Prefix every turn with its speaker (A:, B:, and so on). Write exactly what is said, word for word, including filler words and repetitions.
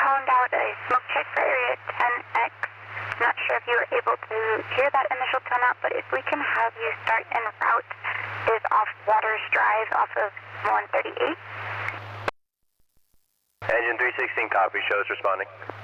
A: toned out a smoke check for area ten X. Not sure if you were able to hear that initial tone out, but if we can have you start en route, is off Waters Drive off of one thirty-eight.
B: Engine three sixteen, copy. Shows responding.